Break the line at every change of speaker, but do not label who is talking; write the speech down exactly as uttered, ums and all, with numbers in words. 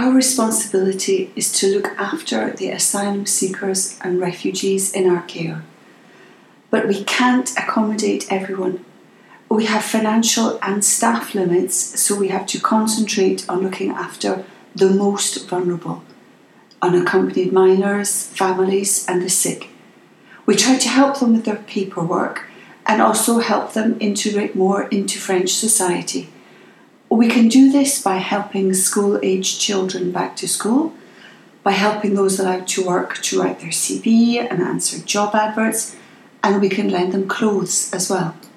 Our responsibility is to look after the asylum seekers and refugees in our care. But we can't accommodate everyone. We have financial and staff limits, so we have to concentrate on looking after the most vulnerable, unaccompanied minors, families and the sick. We try to help them with their paperwork and also help them integrate more into French society. We can do this by helping school-aged children back to school, by helping those allowed to work to write their C V and answer job adverts, and we can lend them clothes as well.